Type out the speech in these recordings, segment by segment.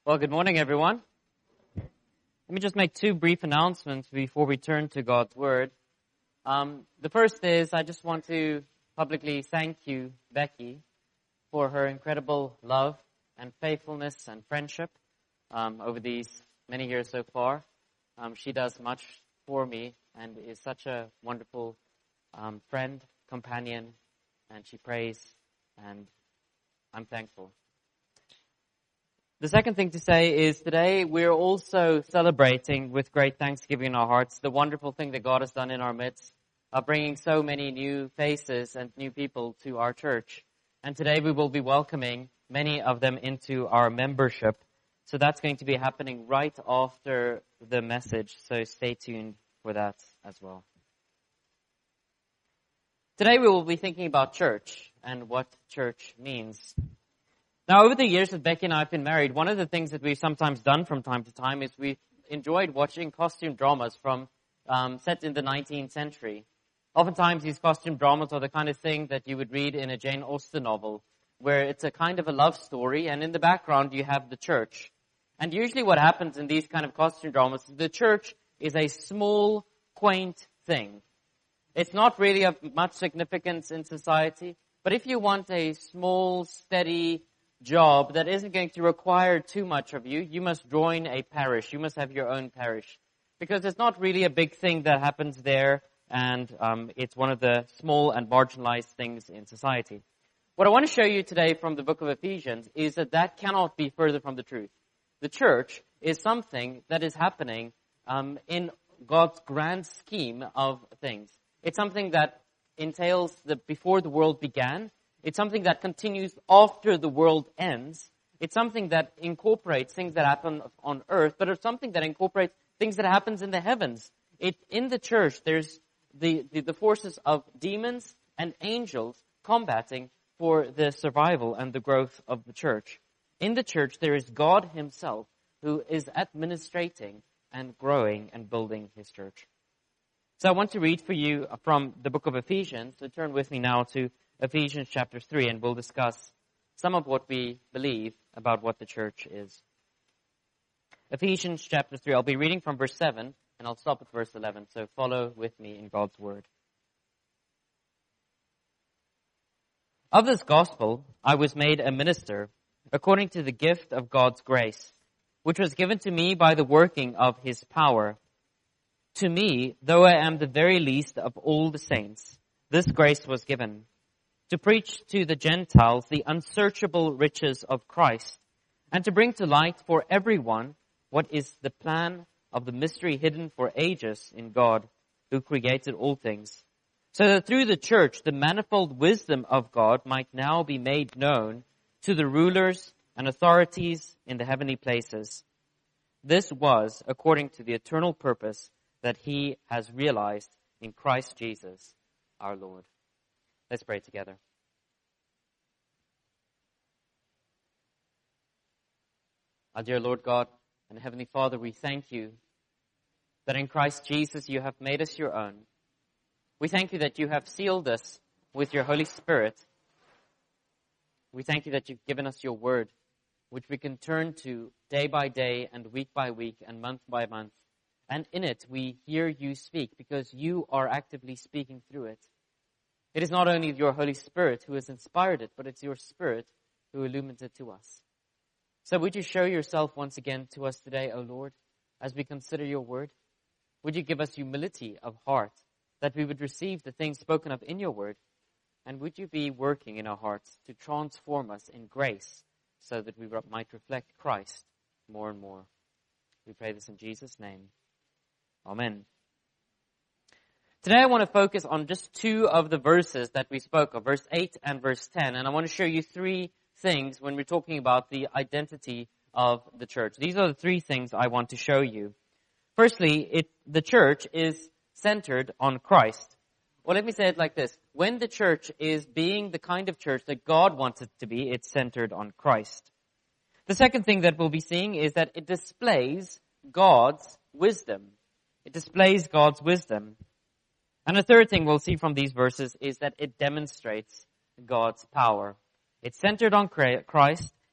Well, good morning, everyone. Let me just make two brief announcements before we turn to God's Word. The first is I just want to publicly thank you, Becky, for her incredible love and faithfulness and friendship over these many years so far. She does much for me and is such a wonderful friend, companion, and she prays, and I'm thankful. The second thing to say is today we're also celebrating with great thanksgiving in our hearts the wonderful thing that God has done in our midst of bringing so many new faces and new people to our church. And today we will be welcoming many of them into our membership. So that's going to be happening right after the message. So stay tuned for that as well. Today we will be thinking about church and what church means. Now, over the years that Becky and I have been married, one of the things that we've sometimes done from time to time is we've enjoyed watching costume dramas from set in the 19th century. Oftentimes, these costume dramas are the kind of thing that you would read in a Jane Austen novel, where it's a kind of a love story, and in the background you have the church. And usually what happens in these kind of costume dramas is the church is a small, quaint thing. It's not really of much significance in society, but if you want a small, steady job that isn't going to require too much of you, you must join a parish. You must have your own parish. Because it's not really a big thing that happens there, and it's one of the small and marginalized things in society. What I want to show you today from the book of Ephesians is that cannot be further from the truth. The church is something that is happening in God's grand scheme of things. It's something that entails before the world began. It's something that continues after the world ends. It's something that incorporates things that happen on earth, but it's something that incorporates things that happens in the heavens. In the church, there's the forces of demons and angels combating for the survival and the growth of the church. In the church, there is God himself who is administrating and growing and building his church. So I want to read for you from the book of Ephesians. So turn with me now to Ephesians chapter 3, and we'll discuss some of what we believe about what the church is. Ephesians chapter 3, I'll be reading from verse 7, and I'll stop at verse 11, so follow with me in God's word. Of this gospel I was made a minister, according to the gift of God's grace, which was given to me by the working of his power. To me, though I am the very least of all the saints, this grace was given, to preach to the Gentiles the unsearchable riches of Christ, and to bring to light for everyone what is the plan of the mystery hidden for ages in God, who created all things, so that through the church the manifold wisdom of God might now be made known to the rulers and authorities in the heavenly places. This was according to the eternal purpose that he has realized in Christ Jesus our Lord. Let's pray together. Our dear Lord God and Heavenly Father, we thank you that in Christ Jesus you have made us your own. We thank you that you have sealed us with your Holy Spirit. We thank you that you've given us your word, which we can turn to day by day and week by week and month by month. And in it we hear you speak because you are actively speaking through it. It is not only your Holy Spirit who has inspired it, but it's your Spirit who illumines it to us. So would you show yourself once again to us today, O Lord, as we consider your word? Would you give us humility of heart, that we would receive the things spoken of in your word? And would you be working in our hearts to transform us in grace so that we might reflect Christ more and more? We pray this in Jesus' name. Amen. Today I want to focus on just two of the verses that we spoke of, verse 8 and verse 10. And I want to show you three things when we're talking about the identity of the church. These are the three things I want to show you. Firstly, the church is centered on Christ. Well, let me say it like this. When the church is being the kind of church that God wants it to be, it's centered on Christ. The second thing that we'll be seeing is that it displays God's wisdom. It displays God's wisdom. And the third thing we'll see from these verses is that it demonstrates God's power. It's centered on Christ.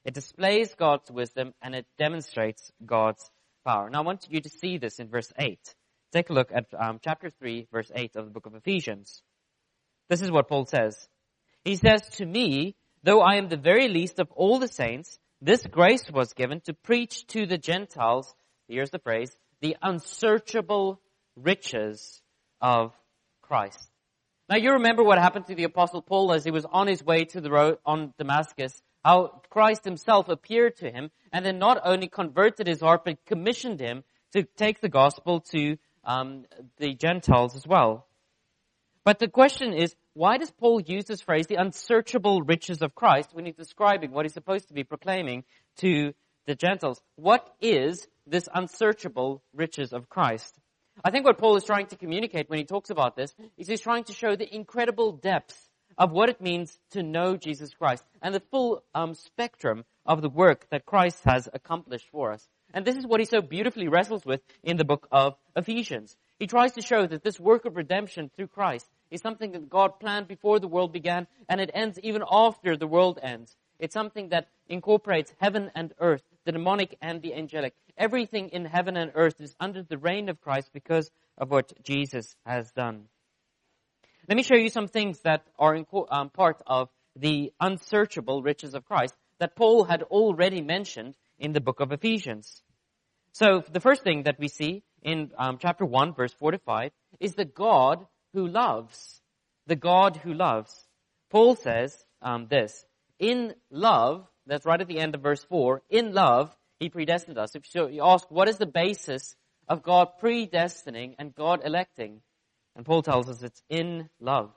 It displays God's wisdom and it demonstrates God's power. Now I want you to see this in verse 8. Take a look at chapter 3, verse 8 of the book of Ephesians. This is what Paul says. He says, "To me, though I am the very least of all the saints, this grace was given to preach to the Gentiles," here's the phrase, "the unsearchable riches of Christ." Now you remember what happened to the Apostle Paul as he was on his way to the road on Damascus, how Christ himself appeared to him and then not only converted his heart, but commissioned him to take the gospel to the Gentiles as well. But the question is, why does Paul use this phrase, the unsearchable riches of Christ, when he's describing what he's supposed to be proclaiming to the Gentiles? What is this unsearchable riches of Christ? I think what Paul is trying to communicate when he talks about this is he's trying to show the incredible depth of what it means to know Jesus Christ and the full spectrum of the work that Christ has accomplished for us. And this is what he so beautifully wrestles with in the book of Ephesians. He tries to show that this work of redemption through Christ is something that God planned before the world began, and it ends even after the world ends. It's something that incorporates heaven and earth, the demonic and the angelic. Everything in heaven and earth is under the reign of Christ because of what Jesus has done. Let me show you some things that are part of the unsearchable riches of Christ that Paul had already mentioned in the book of Ephesians. So the first thing that we see in chapter 1, verse 4 to 5, is the God who loves. The God who loves. Paul says this, "In love," that's right at the end of verse 4, "in love, He predestined us." If you ask, what is the basis of God predestining and God electing? And Paul tells us it's in love.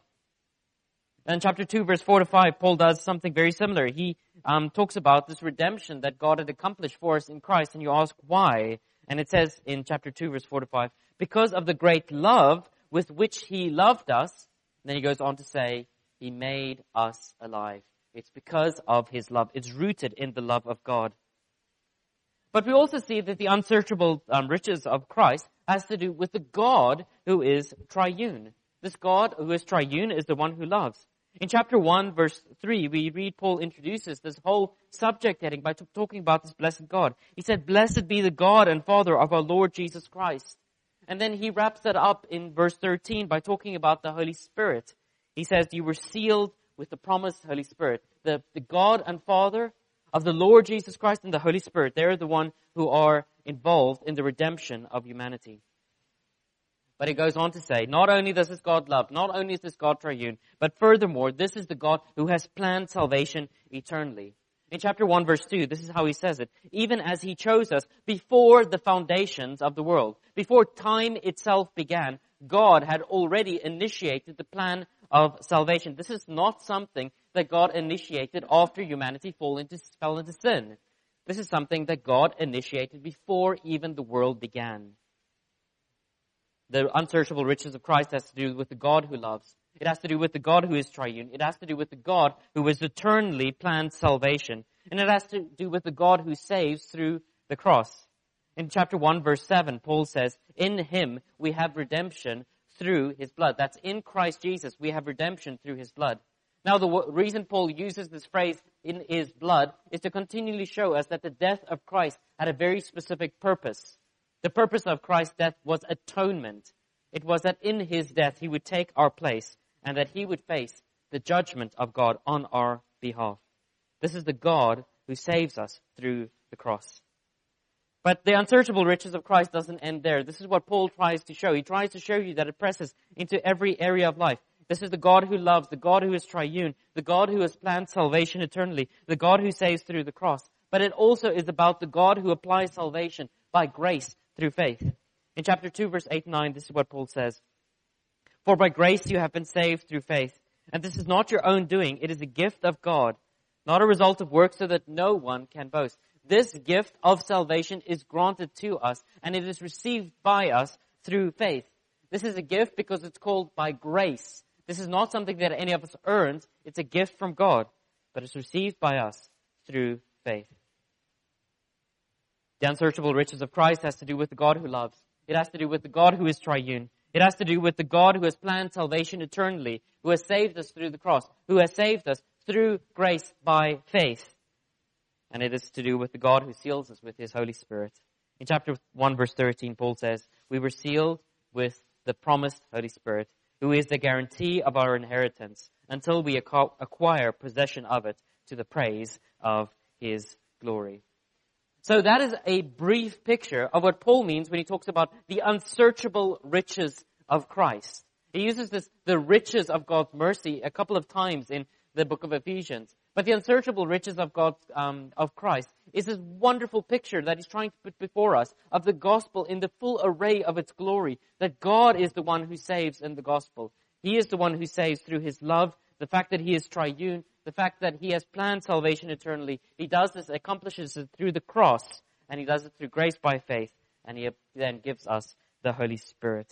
Then chapter 2, verse 4 to 5, Paul does something very similar. He talks about this redemption that God had accomplished for us in Christ. And you ask, why? And it says in chapter 2, verse 4 to 5, "Because of the great love with which He loved us." And then he goes on to say, "He made us alive." It's because of His love. It's rooted in the love of God. But we also see that the unsearchable riches of Christ has to do with the God who is triune. This God who is triune is the one who loves. In chapter 1, verse 3, we read Paul introduces this whole subject heading by talking about this blessed God. He said, "Blessed be the God and Father of our Lord Jesus Christ." And then he wraps that up in verse 13 by talking about the Holy Spirit. He says, "You were sealed with the promised Holy Spirit." The God and Father of the Lord Jesus Christ and the Holy Spirit, they're the one who are involved in the redemption of humanity. But it goes on to say, not only does this God love, not only is this God triune, but furthermore, this is the God who has planned salvation eternally. In chapter 1, verse 2, this is how he says it. "Even as He chose us before the foundations of the world." Before time itself began, God had already initiated the plan of salvation. This is not something that God initiated after humanity fell into sin. This is something that God initiated before even the world began. The unsearchable riches of Christ has to do with the God who loves. It has to do with the God who is triune. It has to do with the God who has eternally planned salvation. And it has to do with the God who saves through the cross. In chapter 1, verse 7, Paul says, "In Him we have redemption through His blood." That's in Christ Jesus. We have redemption through His blood. Now, the reason Paul uses this phrase, "in His blood," is to continually show us that the death of Christ had a very specific purpose. The purpose of Christ's death was atonement. It was that in His death He would take our place and that He would face the judgment of God on our behalf. This is the God who saves us through the cross. But the unsearchable riches of Christ doesn't end there. This is what Paul tries to show. He tries to show you that it presses into every area of life. This is the God who loves, the God who is triune, the God who has planned salvation eternally, the God who saves through the cross. But it also is about the God who applies salvation by grace through faith. In chapter 2, verse 8 and 9, this is what Paul says. "For by grace you have been saved through faith. And this is not your own doing. It is a gift of God, not a result of works, so that no one can boast." This gift of salvation is granted to us, and it is received by us through faith. This is a gift because it's called by grace. This is not something that any of us earns. It's a gift from God, but it's received by us through faith. The unsearchable riches of Christ has to do with the God who loves. It has to do with the God who is triune. It has to do with the God who has planned salvation eternally, who has saved us through the cross, who has saved us through grace by faith. And it is to do with the God who seals us with His Holy Spirit. In chapter 1, verse 13, Paul says, we were sealed with the promised Holy Spirit, who is the guarantee of our inheritance until we acquire possession of it to the praise of His glory. So that is a brief picture of what Paul means when he talks about the unsearchable riches of Christ. He uses the riches of God's mercy a couple of times in the book of Ephesians. But the unsearchable riches of God, of Christ, is this wonderful picture that he's trying to put before us of the gospel in the full array of its glory. That God is the one who saves in the gospel. He is the one who saves through His love, the fact that He is triune, the fact that He has planned salvation eternally. He does this, accomplishes it through the cross, and He does it through grace by faith, and He then gives us the Holy Spirit.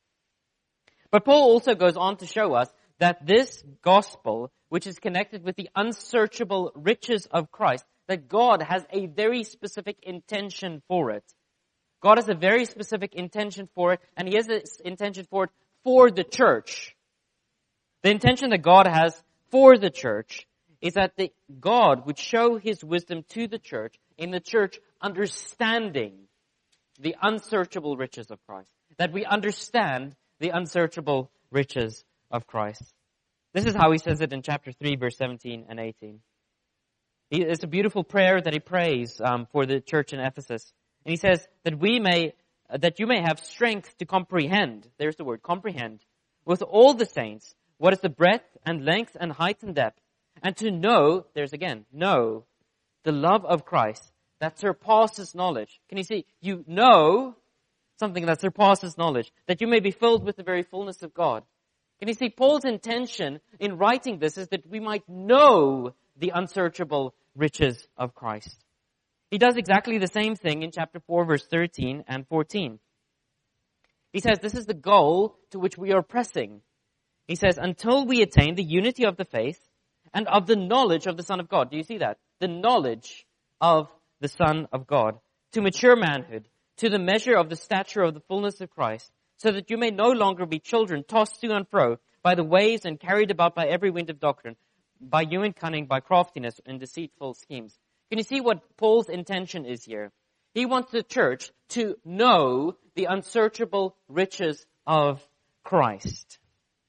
But Paul also goes on to show us that this gospel, which is connected with the unsearchable riches of Christ, that God has a very specific intention for it. God has a very specific intention for it, and He has an intention for it for the church. The intention that God has for the church is that God would show His wisdom to the church, in the church understanding the unsearchable riches of Christ. That we understand the unsearchable riches of Christ. This is how he says it in chapter 3, verse 17 and 18. It's a beautiful prayer that he prays for the church in Ephesus. And he says that you may have strength to comprehend, there's the word, comprehend, with all the saints, what is the breadth and length and height and depth, and to know, there's again, know the love of Christ that surpasses knowledge. Can you see? You know something that surpasses knowledge, that you may be filled with the very fullness of God. Can you see? Paul's intention in writing this is that we might know the unsearchable riches of Christ. He does exactly the same thing in chapter 4, verse 13 and 14. He says this is the goal to which we are pressing. He says, until we attain the unity of the faith and of the knowledge of the Son of God. Do you see that? The knowledge of the Son of God. To mature manhood, to the measure of the stature of the fullness of Christ, so that you may no longer be children tossed to and fro by the waves and carried about by every wind of doctrine, by human cunning, by craftiness and deceitful schemes. Can you see what Paul's intention is here? He wants the church to know the unsearchable riches of Christ.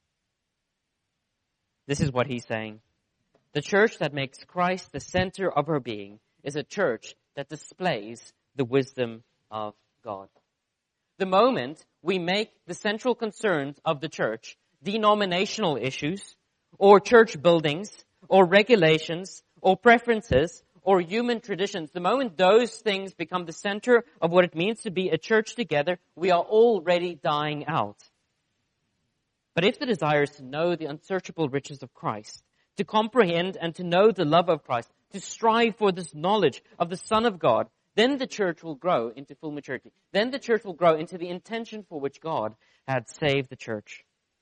This is what he's saying. The church that makes Christ the center of her being is a church that displays the wisdom of God. The moment we make the central concerns of the church denominational issues, or church buildings, or regulations, or preferences, or human traditions, the moment those things become the center of what it means to be a church together, we are already dying out. But if the desire is to know the unsearchable riches of Christ, to comprehend and to know the love of Christ, to strive for this knowledge of the Son of God, then the church will grow into full maturity. Then the church will grow into the intention for which God had saved the church.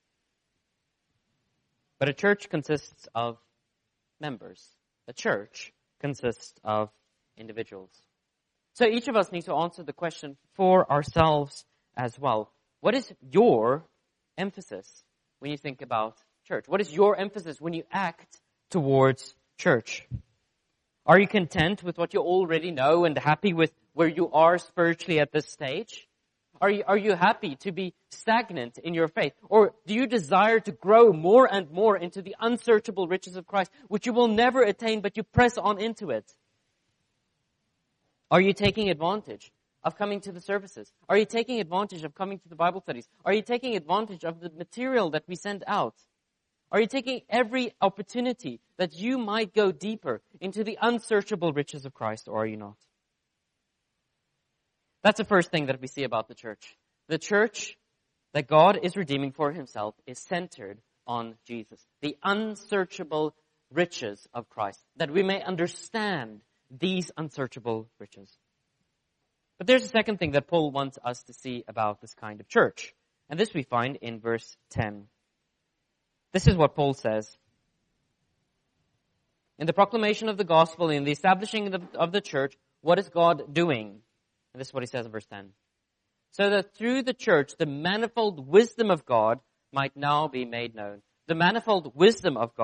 But a church consists of members. A church consists of individuals. So each of us needs to answer the question for ourselves as well. What is your emphasis when you think about church? What is your emphasis when you act towards church? Are you content with what you already know and happy with where you are spiritually at this stage? Are you happy to be stagnant in your faith? Or do you desire to grow more and more into the unsearchable riches of Christ, which you will never attain, but you press on into it? Are you taking advantage of coming to the services? Are you taking advantage of coming to the Bible studies? Are you taking advantage of the material that we send out? Are you taking every opportunity that you might go deeper into the unsearchable riches of Christ, or are you not? That's the first thing that we see about the church. The church that God is redeeming for Himself is centered on Jesus. The unsearchable riches of Christ. That we may understand these unsearchable riches. But there's a second thing that Paul wants us to see about this kind of church. And this we find in verse 10. This is what Paul says. In the proclamation of the gospel, in the establishing of the church, what is God doing? And this is what he says in verse 10. So that through the church, the manifold wisdom of God might now be made known. The manifold wisdom of God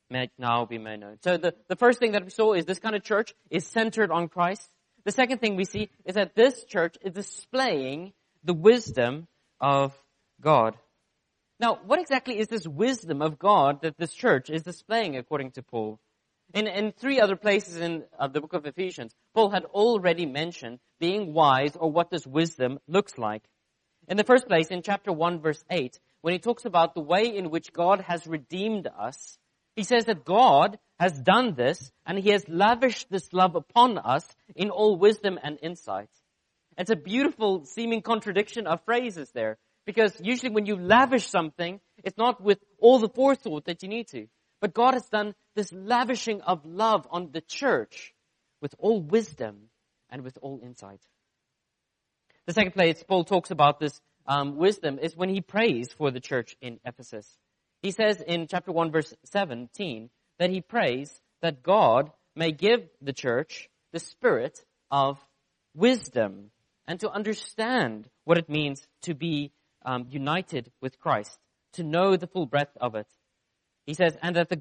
might now be made known. So the first thing that we saw is this kind of church is centered on Christ. The second thing we see is that this church is displaying the wisdom of God. Now, what exactly is this wisdom of God that this church is displaying according to Paul? In three other places in the book of Ephesians, Paul had already mentioned being wise or what this wisdom looks like. In the first place, in chapter 1, verse 8, when he talks about the way in which God has redeemed us, he says that God has done this and he has lavished this love upon us in all wisdom and insight. It's a beautiful seeming contradiction of phrases there, because usually when you lavish something, it's not with all the forethought that you need to. But God has done this lavishing of love on the church with all wisdom and with all insight. The second place Paul talks about this wisdom is when he prays for the church in Ephesus. He says in chapter 1, verse 17, that he prays that God may give the church the spirit of wisdom and to understand what it means to be united with Christ, to know the full breadth of it. He says, and that the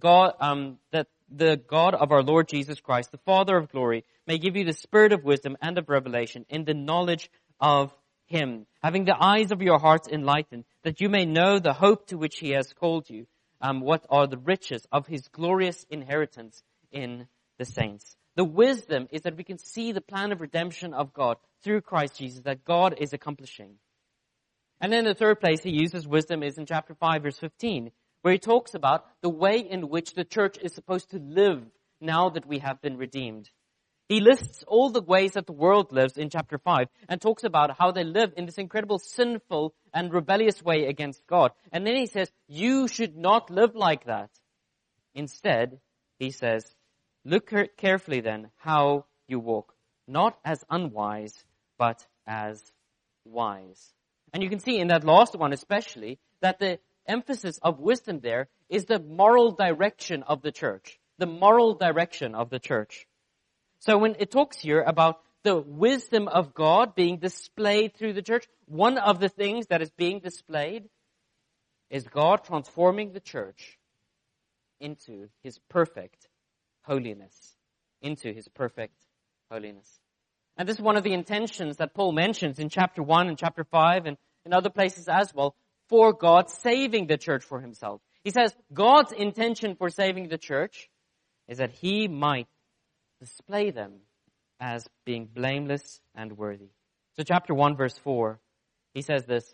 God of our Lord Jesus Christ, the Father of glory, may give you the spirit of wisdom and of revelation in the knowledge of Him, having the eyes of your hearts enlightened, that you may know the hope to which He has called you, what are the riches of His glorious inheritance in the saints. The wisdom is that we can see the plan of redemption of God through Christ Jesus, that God is accomplishing. And then the third place he uses wisdom is in chapter 5, verse 15, where he talks about the way in which the church is supposed to live now that we have been redeemed. He lists all the ways that the world lives in chapter 5 and talks about how they live in this incredible sinful and rebellious way against God. And then he says, you should not live like that. Instead, he says, look carefully then how you walk, not as unwise, but as wise. And you can see in that last one especially that the emphasis of wisdom there is the moral direction of the church. The moral direction of the church. So when it talks here about the wisdom of God being displayed through the church, one of the things that is being displayed is God transforming the church into His perfect holiness. Into His perfect holiness. And this is one of the intentions that Paul mentions in chapter 1 and chapter 5 and in other places as well, for God saving the church for Himself. He says God's intention for saving the church is that He might display them as being blameless and worthy. So chapter 1 verse 4, he says this,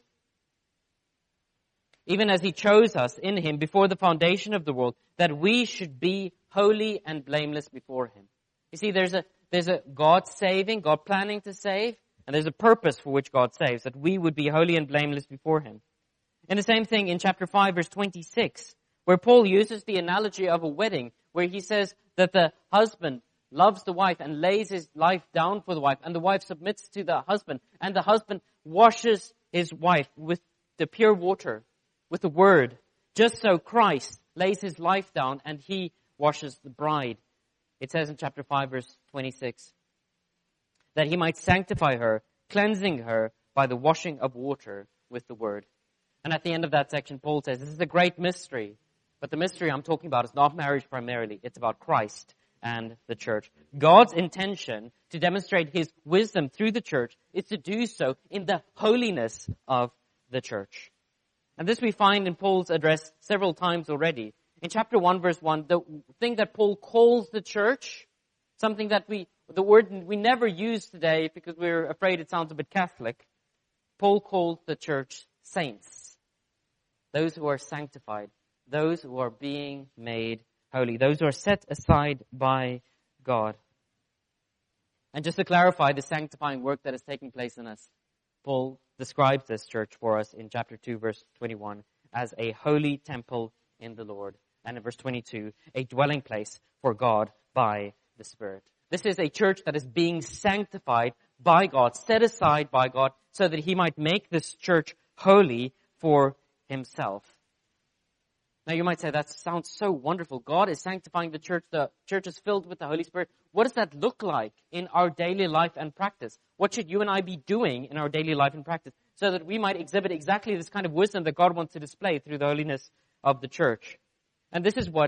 even as He chose us in Him before the foundation of the world, that we should be holy and blameless before Him. You see, there's a God saving, God planning to save, and there's a purpose for which God saves, that we would be holy and blameless before Him. And the same thing in chapter 5 verse 26, where Paul uses the analogy of a wedding, where he says that the husband loves the wife and lays his life down for the wife, and the wife submits to the husband, and the husband washes his wife with the pure water, with the word. Just so Christ lays His life down and He washes the bride. It says in chapter 5 verse 26, that He might sanctify her, cleansing her by the washing of water with the word. And at the end of that section, Paul says, this is a great mystery. But the mystery I'm talking about is not marriage primarily. It's about Christ and the church. God's intention to demonstrate His wisdom through the church is to do so in the holiness of the church. And this we find in Paul's address several times already. In chapter 1, verse 1, the thing that Paul calls the church, something that the word we never use today because we're afraid it sounds a bit Catholic. Paul calls the church saints. Those who are sanctified. Those who are being made holy. Those who are set aside by God. And just to clarify the sanctifying work that is taking place in us, Paul describes this church for us in chapter 2, verse 21, as a holy temple in the Lord. And in verse 22, a dwelling place for God by the Spirit. This is a church that is being sanctified by God, set aside by God, so that He might make this church holy for Himself. Now you might say, that sounds so wonderful. God is sanctifying the church is filled with the Holy Spirit. What does that look like in our daily life and practice? What should you and I be doing in our daily life and practice so that we might exhibit exactly this kind of wisdom that God wants to display through the holiness of the church? And this is what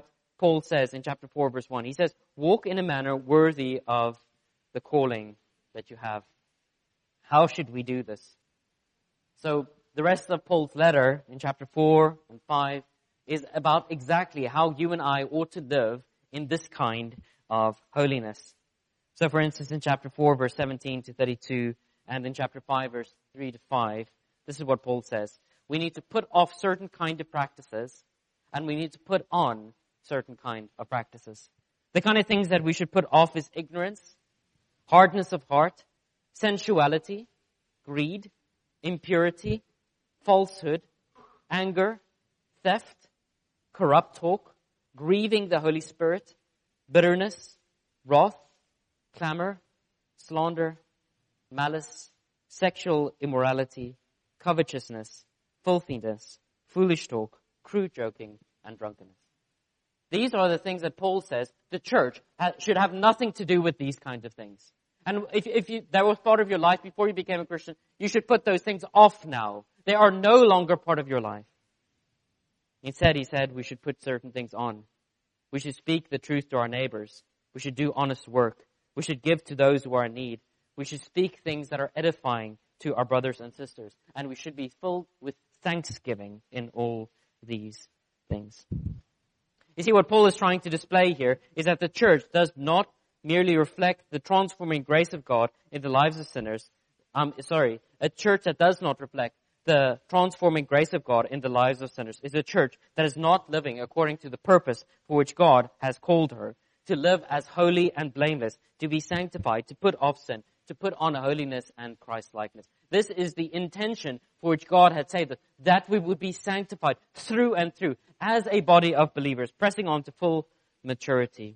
Paul says in chapter 4, verse 1. He says, walk in a manner worthy of the calling that you have. How should we do this? So the rest of Paul's letter in chapter 4 and 5 is about exactly how you and I ought to live in this kind of holiness. So for instance, in chapter 4, verse 17 to 32, and in chapter 5, verse 3 to 5, this is what Paul says. We need to put off certain kind of practices, and we need to put on certain kind of practices. The kind of things that we should put off is ignorance, hardness of heart, sensuality, greed, impurity, falsehood, anger, theft, corrupt talk, grieving the Holy Spirit, bitterness, wrath, clamor, slander, malice, sexual immorality, covetousness, filthiness, foolish talk, crude joking, and drunkenness. These are the things that Paul says the church should have nothing to do with these kinds of things. And if that was part of your life before you became a Christian, you should put those things off now. They are no longer part of your life. Instead, he said we should put certain things on. We should speak the truth to our neighbors. We should do honest work. We should give to those who are in need. We should speak things that are edifying to our brothers and sisters. And we should be filled with thanksgiving in all these things. You see, what Paul is trying to display here is that the church does not merely reflect the transforming grace of God in the lives of sinners. A church that does not reflect the transforming grace of God in the lives of sinners is a church that is not living according to the purpose for which God has called her, to live as holy and blameless, to be sanctified, to put off sin, to put on holiness and Christ-likeness. This is the intention for which God had saved us, that we would be sanctified through and through as a body of believers, pressing on to full maturity.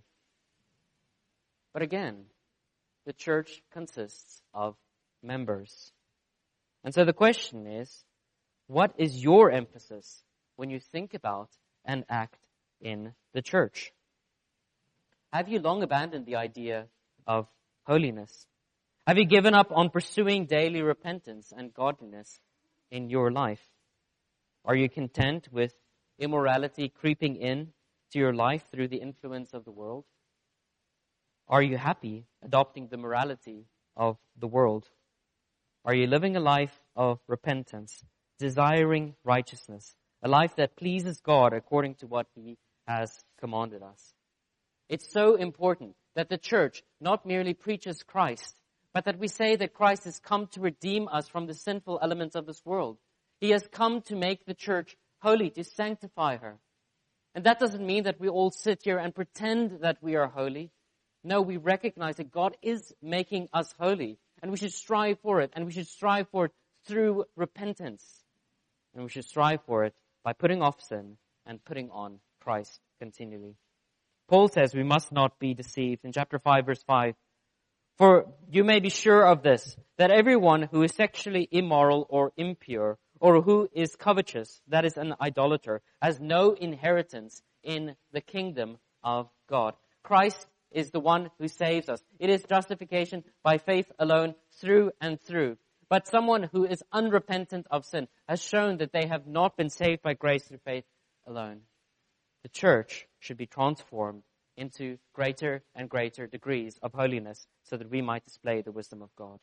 But again, the church consists of members. And so the question is, what is your emphasis when you think about and act in the church? Have you long abandoned the idea of holiness? Have you given up on pursuing daily repentance and godliness in your life? Are you content with immorality creeping in to your life through the influence of the world? Are you happy adopting the morality of the world? Are you living a life of repentance, desiring righteousness, a life that pleases God according to what He has commanded us? It's so important that the church not merely preaches Christ, but that we say that Christ has come to redeem us from the sinful elements of this world. He has come to make the church holy, to sanctify her. And that doesn't mean that we all sit here and pretend that we are holy. No, we recognize that God is making us holy, and we should strive for it, and we should strive for it through repentance. And we should strive for it by putting off sin and putting on Christ continually. Paul says we must not be deceived in chapter 5, verse 5. For you may be sure of this, that everyone who is sexually immoral or impure, or who is covetous, that is an idolater, has no inheritance in the kingdom of God. Christ is the one who saves us. It is justification by faith alone, through and through. But someone who is unrepentant of sin has shown that they have not been saved by grace through faith alone. The church should be transformed into greater and greater degrees of holiness so that we might display the wisdom of God.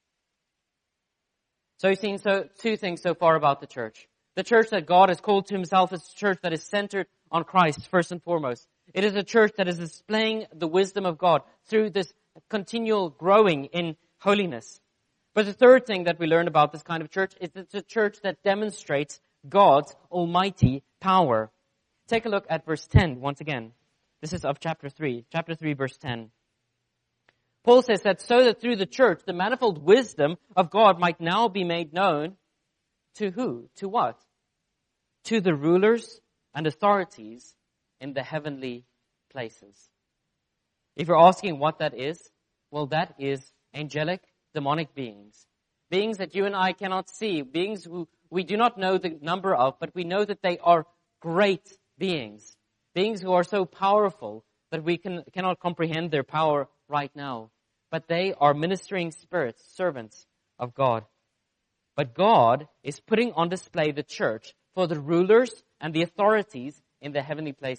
So you've seen two things so far about the church. The church that God has called to Himself is a church that is centered on Christ first and foremost. It is a church that is displaying the wisdom of God through this continual growing in holiness. But the third thing that we learn about this kind of church is it's a church that demonstrates God's almighty power. Take a look at verse 10 once again. This is of chapter 3, verse 10. Paul says that so that through the church, the manifold wisdom of God might now be made known to who? To what? To the rulers and authorities in the heavenly places. If you're asking what that is, well, that is angelic, demonic beings. Beings that you and I cannot see. Beings who we do not know the number of, but we know that they are great beings. Beings who are so powerful that we cannot comprehend their power right now. But they are ministering spirits, servants of God. But God is putting on display the church for the rulers and the authorities in the heavenly places.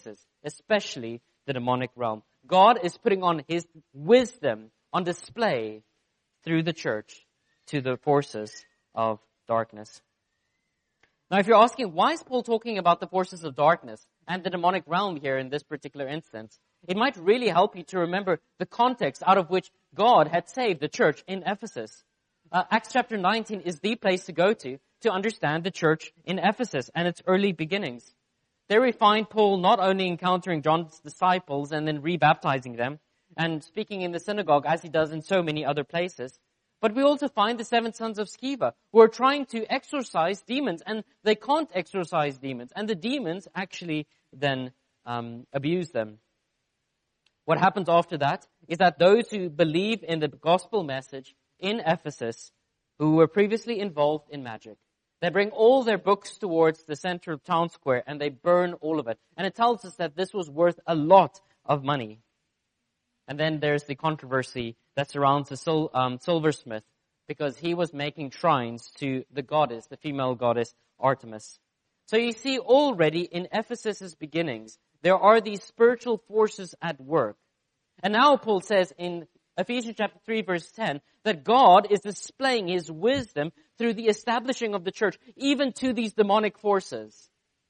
especially the demonic realm. God is putting on his wisdom on display through the church to the forces of darkness. Now, if you're asking, why is Paul talking about the forces of darkness and the demonic realm here in this particular instance? It might really help you to remember the context out of which God had saved the church in Ephesus. Acts chapter 19 is the place to go to understand the church in Ephesus and its early beginnings. There we find Paul not only encountering John's disciples and then rebaptizing them and speaking in the synagogue as he does in so many other places, but we also find the 7 sons of Sceva who are trying to exorcise demons, and they can't exorcise demons, and the demons actually then abuse them. What happens after that is that those who believe in the gospel message in Ephesus, who were previously involved in magic, they bring all their books towards the center of town square and they burn all of it. And it tells us that this was worth a lot of money. And then there's the controversy that surrounds the silversmith, because he was making shrines to the goddess, the female goddess Artemis. So you see already in Ephesus' beginnings, there are these spiritual forces at work. And now Paul says in Ephesians chapter 3 verse 10 that God is displaying his wisdom through the establishing of the church, even to these demonic forces.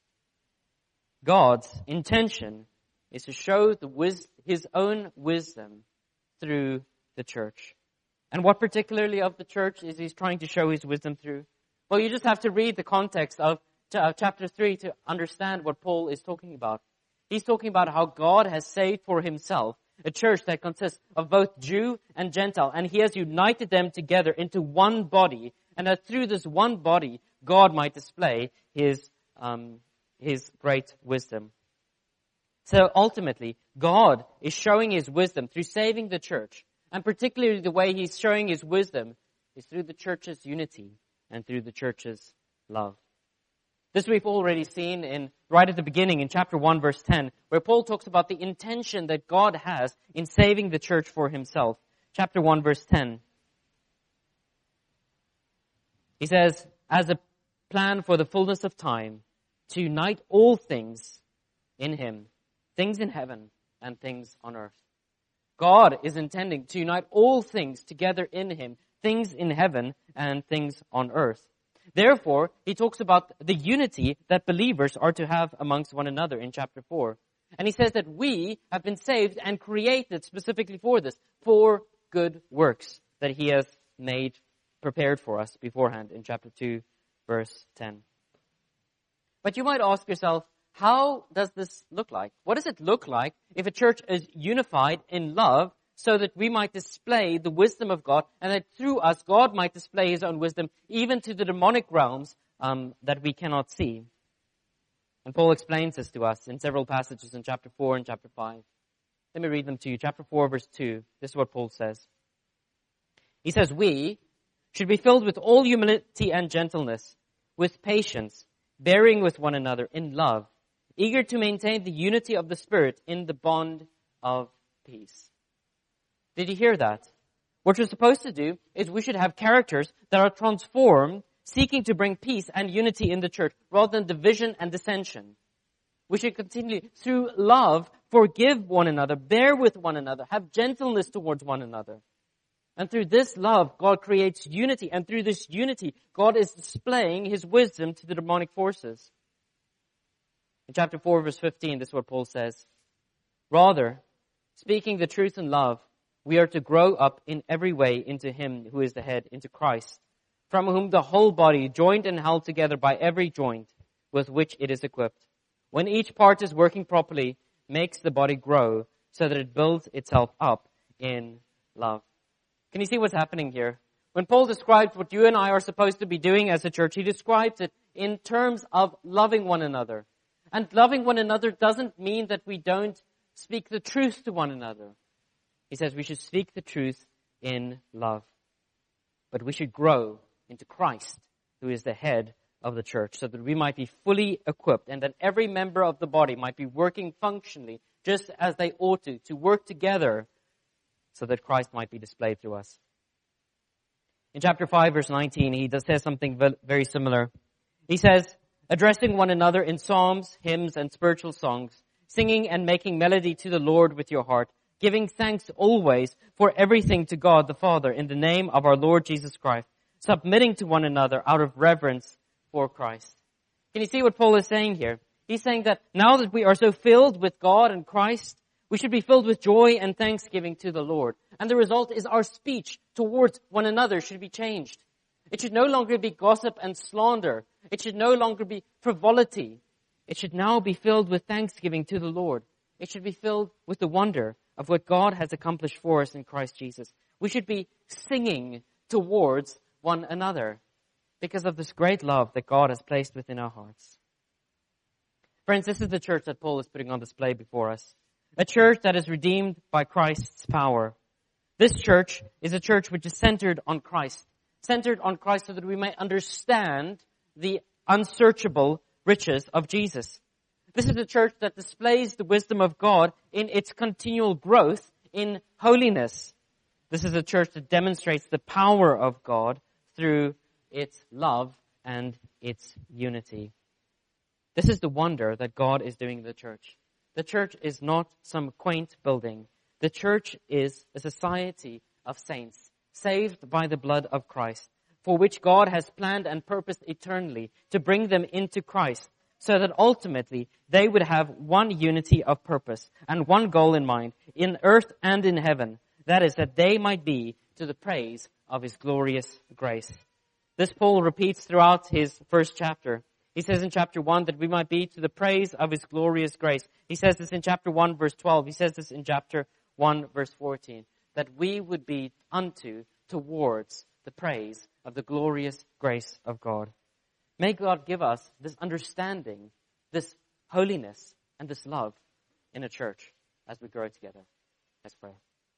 God's intention is to show his own wisdom through the church. And what particularly of the church is he's trying to show his wisdom through? Well, you just have to read the context of chapter 3 to understand what Paul is talking about. He's talking about how God has saved for himself a church that consists of both Jew and Gentile, and he has united them together into one body, and that through this one body, God might display his great wisdom. So ultimately, God is showing his wisdom through saving the church, and particularly the way he's showing his wisdom is through the church's unity and through the church's love. This we've already seen right at the beginning in chapter 1 verse 10, where Paul talks about the intention that God has in saving the church for himself. Chapter 1 verse 10. He says, as a plan for the fullness of time, to unite all things in him, things in heaven and things on earth. God is intending to unite all things together in him, things in heaven and things on earth. Therefore, he talks about the unity that believers are to have amongst one another in chapter 4. And he says that we have been saved and created specifically for this, for good works that he has made prepared for us beforehand in chapter 2, verse 10. But you might ask yourself, how does this look like? What does it look like if a church is unified in love so that we might display the wisdom of God, and that through us, God might display his own wisdom even to the demonic realms that we cannot see? And Paul explains this to us in several passages in chapter 4 and chapter 5. Let me read them to you. Chapter 4, verse 2. This is what Paul says. He says, we should be filled with all humility and gentleness, with patience, bearing with one another in love, eager to maintain the unity of the Spirit in the bond of peace. Did you hear that? What we're supposed to do is we should have characters that are transformed, seeking to bring peace and unity in the church, rather than division and dissension. We should continue through love, forgive one another, bear with one another, have gentleness towards one another. And through this love, God creates unity, and through this unity, God is displaying his wisdom to the demonic forces. In chapter 4, verse 15, this is what Paul says. Rather, speaking the truth in love, we are to grow up in every way into him who is the head, into Christ, from whom the whole body, joined and held together by every joint with which it is equipped, when each part is working properly, makes the body grow so that it builds itself up in love. Can you see what's happening here? When Paul describes what you and I are supposed to be doing as a church, he describes it in terms of loving one another. And loving one another doesn't mean that we don't speak the truth to one another. He says we should speak the truth in love. But we should grow into Christ, who is the head of the church, so that we might be fully equipped and that every member of the body might be working functionally just as they ought to work together so that Christ might be displayed through us. In chapter 5, verse 19, he says something very similar. He says, addressing one another in psalms, hymns, and spiritual songs, singing and making melody to the Lord with your heart, giving thanks always for everything to God the Father in the name of our Lord Jesus Christ, submitting to one another out of reverence for Christ. Can you see what Paul is saying here? He's saying that now that we are so filled with God and Christ, we should be filled with joy and thanksgiving to the Lord. And the result is our speech towards one another should be changed. It should no longer be gossip and slander. It should no longer be frivolity. It should now be filled with thanksgiving to the Lord. It should be filled with the wonder of what God has accomplished for us in Christ Jesus. We should be singing towards one another because of this great love that God has placed within our hearts. Friends, this is the church that Paul is putting on display before us. A church that is redeemed by Christ's power. This church is a church which is centered on Christ. Centered on Christ so that we may understand the unsearchable riches of Jesus. This is a church that displays the wisdom of God in its continual growth in holiness. This is a church that demonstrates the power of God through its love and its unity. This is the wonder that God is doing in the church. The church is not some quaint building. The church is a society of saints, saved by the blood of Christ, for which God has planned and purposed eternally to bring them into Christ, so that ultimately they would have one unity of purpose and one goal in mind, in earth and in heaven. That is, that they might be to the praise of His glorious grace. This Paul repeats throughout his first chapter. He says in chapter 1 that we might be to the praise of His glorious grace. He says this in chapter 1 verse 12. He says this in chapter 1 verse 14. That we would be towards the praise of the glorious grace of God. May God give us this understanding, this holiness, and this love in a church as we grow together. Let's pray.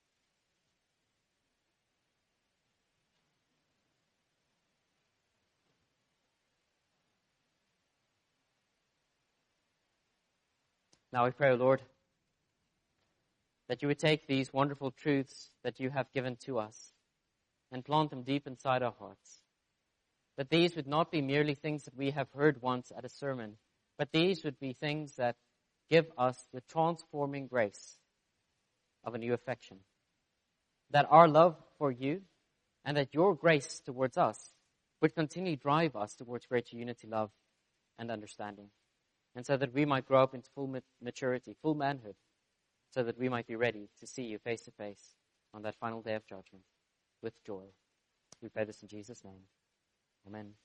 Now we pray, O Lord, that you would take these wonderful truths that you have given to us and plant them deep inside our hearts. That these would not be merely things that we have heard once at a sermon, but these would be things that give us the transforming grace of a new affection. That our love for you and that your grace towards us would continue to drive us towards greater unity, love, and understanding. And so that we might grow up into full maturity, full manhood, so that we might be ready to see you face to face on that final day of judgment with joy. We pray this in Jesus' name. Amen.